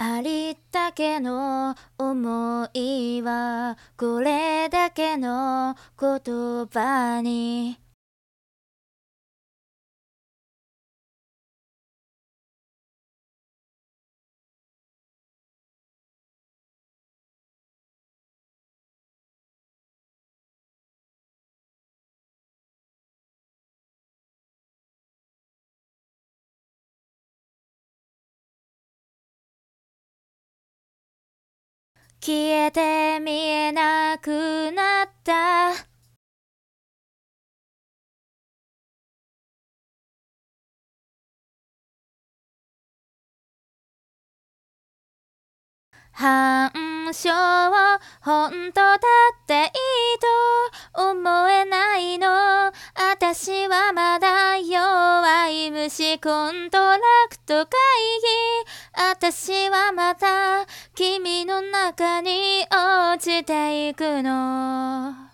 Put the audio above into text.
ありったけの思いはこれだけの言葉に消えて見えなくなった反証本当だっていいと思えないの私はまだ弱い虫コントラクト会議私はまた君の中に落ちていくの